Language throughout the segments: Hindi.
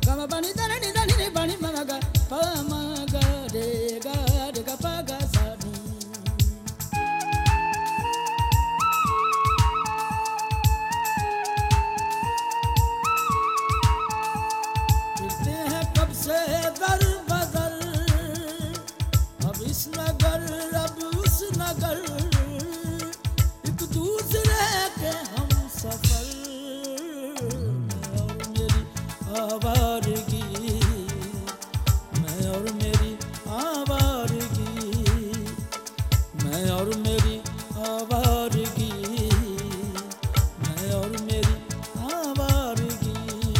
gama bani dani dani ni bani maga pa maga re ga pa ga sa ni. फिरते हैं कब से दर बदर, अब इस नगर अब उस नगर, एक दूसरे के हम सफर। आवारगी मैं और मेरी आवारगी, मैं और मेरी आवारगी, मैं और मेरी आवारगी।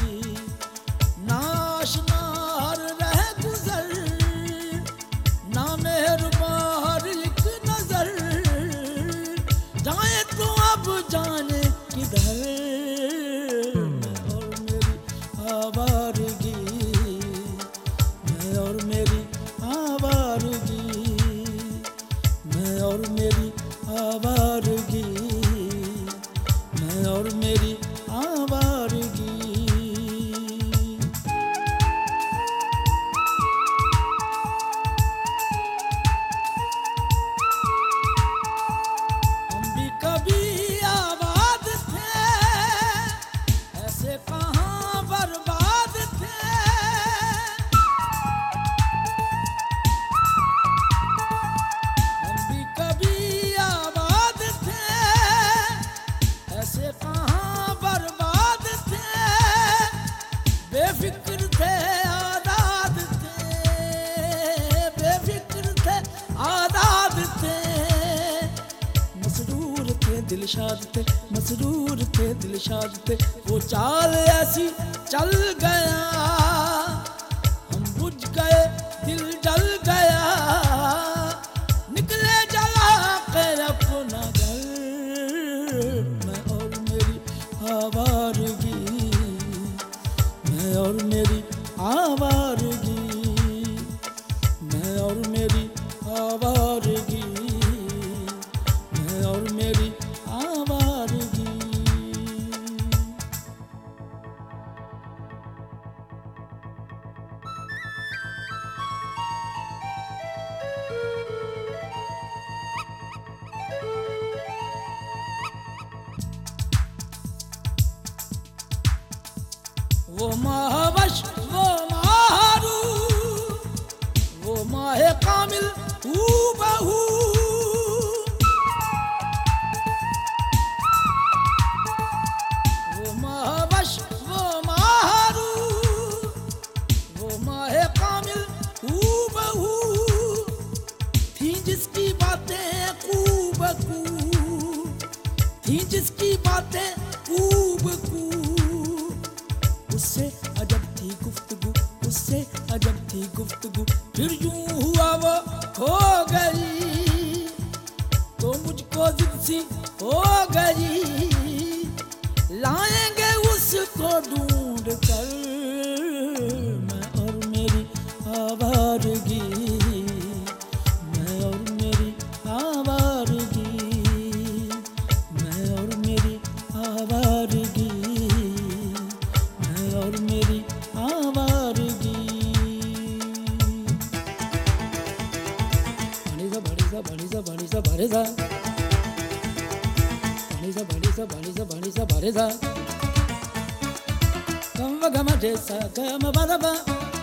नाशनार रह गुजर, ना मेहरबान एक नजर, जाए तो अब जाने किधर। आवारगी मैं और मेरी आवारगी, मैं और मेरी आवारगी, मैं और मेरी आवारगी। हम भी कभी आबाद थे, ऐसे कहाँ बर्बाद थे। हम भी कभी आबाद थे, ऐसे कहाँ बर्बाद थे। बेफिक्र थे आजाद थे, बेफिक्र थे आजाद थे। मसरूर थे दिलशाद थे, मसरूर थे दिलशाद थे। वो चाल ऐसी चल गया, हम बुझ गए दिल जल गया। निकले जला के अपना घर, मैं और मेरी आवारगी, मैं और मेरी आवारगी, मैं और मेरी आवारगी, मैं और मेरी आवारगी। वो महावश वो मारू, वो माहे कामिल हूबहू। वो महावश वो मारू, वो माहे कामिल हूबहू। थी जिसकी बातें खूब खूब, थी जिसकी बातें खूब खूब। उससे अजब थी गुफ्तगू, उससे अजब थी गुफ्तगू। फिर यूं हुआ वो खो गई, तो मुझको जिद सी हो गई। लाएंगे उसको ढूंढ कर, मैं और मेरी आवारगी, मैं और मेरी आवारगी, मैं और मेरी आवारगी, और मेरी आवारगी। बड़ी सा बड़ी सा बड़ी सा बड़ी सा बड़ी सा बड़ी सा बड़ी सा बड़ी सा बड़ी सा बड़ी सा गम गम जैसा गम बदबा,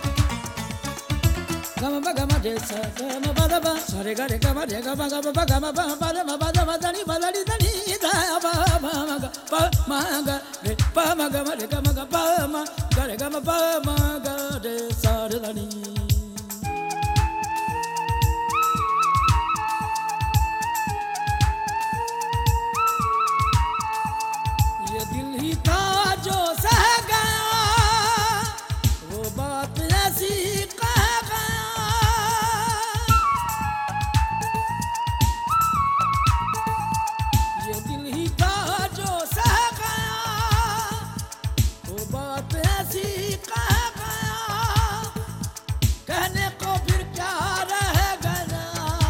गम गम जैसा गम बदबा। सारे गरे गम रे गम गम गम बदम बदम दनी बदनी दनी दा बा मा ग पा मा ग रे पा मा ग रे गम ग पा मा ग रे गम पा मा ग रे सारे दनी। ये दिल ही था जो सह गया, वो बात ऐसी कह गया। ये दिल ही था जो सह गया, वो बात ऐसी कह गया। कहने को फिर क्या रह गया,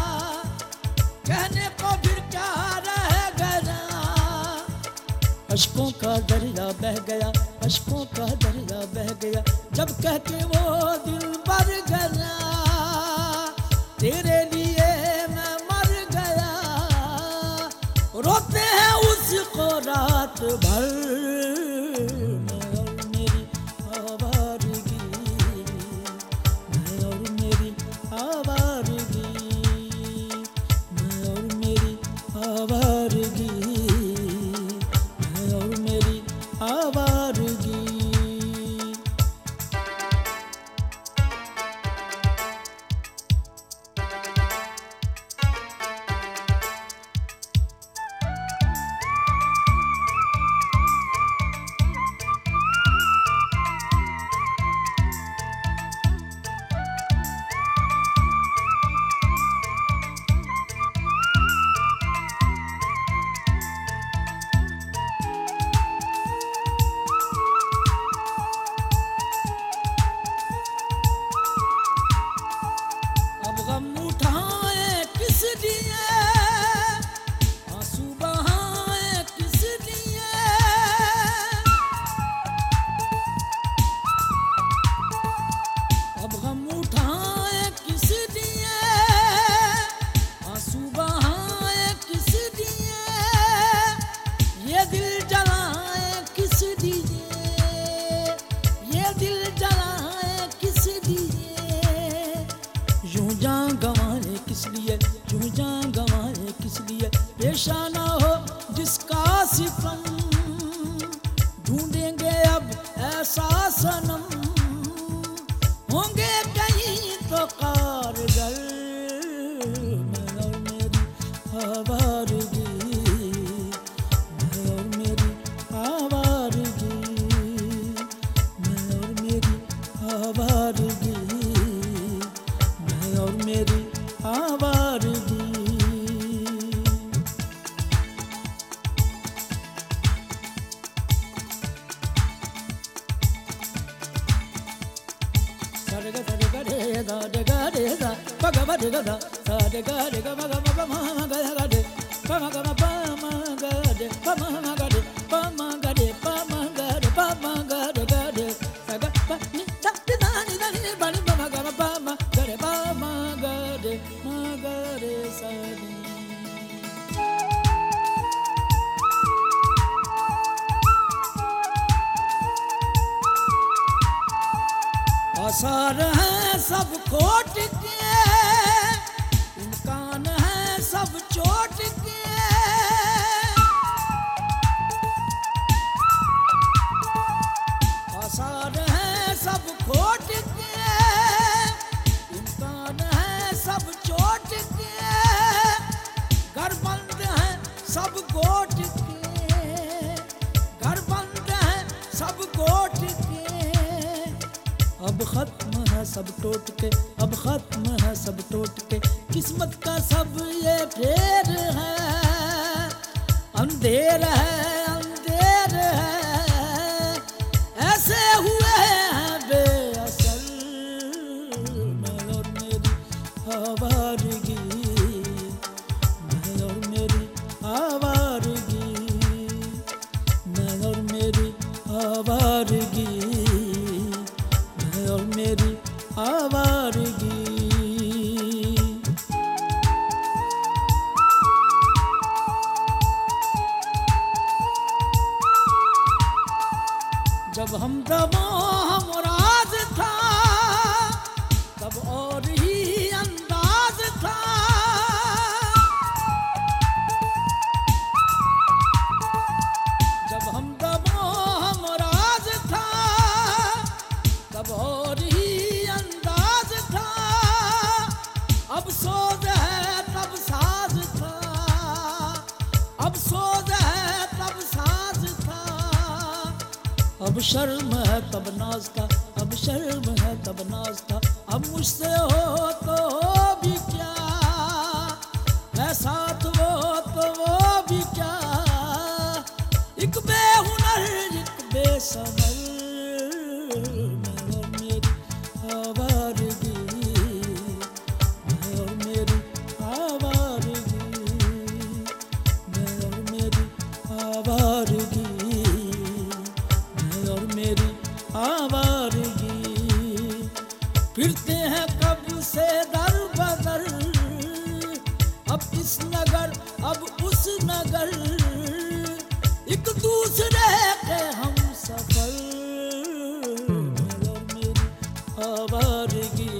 कहने को फिर क्या रह गया। अश्कों का दरिया बह गया, अश्कों का दरिया बह गया जब कह के वो दिल भर गया तेरे लिए मैं मर गया रोते हैं उसको रात भर मैं और मेरी आवारगी मैं और मेरी आवारगी मैं और मेरी आवारगी मैं और मेरी आवारगी गम उठाए किस लिए आंसू बहाए किस लिए अब गम उठाए किस लिए आंसू बहाए किस लिए ये दिल जलाए किस लिए ये दिल जलाए किस लिए यूं जान गंवाए किस लिए यूं जान गंवाए किस लिए पेशाना हो जिसका सिफम ढूंढेंगे अब ऐसा सनम होंगे कहीं तो कारगर मैं और मेरी आवारगी मैं और मेरी आवारगी मैं और मेरी आवारगी और मेरी आवारगी सा रे गा रे गा रे गा रे गा प ग ब रे गा दा सा रे गा रे गा म ग म प म ग गा रे प म ग म प म ग रे प म ग रे प म ग रे प म ग रे प म ग रे गा रे सा ग प नि दा ni दा ni दा ni प नि प म ग म प म ग रे प म ग रे म ग रे सा नि आसार हैं सब खोट के इम्कान है सब चोट के आसार हैं सब खोट के इम्कान है सब चोट के घर बंद है सब गोट के घर बंद है सब गोट के अब खत्म है सब टोट के अब खत्म है सब टोट के किस्मत का सब ये फेर है अंधेर है अंधेर है ऐसे हुए हैं बेअसर मैं और मेरी आवारगी मैं और मेरी आवारगी मैं और मेरी आवारगी और मेरी आवारगी जब हमदमो हमराज था तब और ही अंदाज था जब हमदमो हमराज था तब और ही अंदाज था अब सोज है तब साज था अब सोज है तब साज था अब शर्म है तब नाज था अब शर्म है तब नाज था अब मुझसे हो तो हो भी क्या है साथ वो तो वो भी क्या एक बेहुनर एक बेसमर मैं और मेरी आवारगी मैं और मेरी आवारगी मैं और मेरी आवारगी मैं और फिरते हैं कब से दर बदर, अब इस नगर अब उस नगर, एक दूसरे के हम सफर। मगर मेरी आवारगी,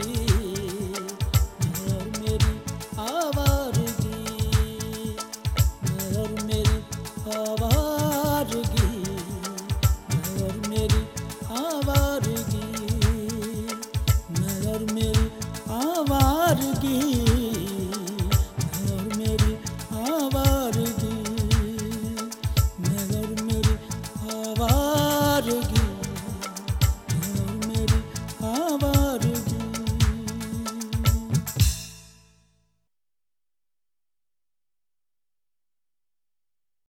मगर मेरी आवारगी, मगर मेरी आवारगी, मगर मेरी आवारगी, मगर मेरी आवारगी, मगर मेरी आवारगी, मगर मेरी आवारगी।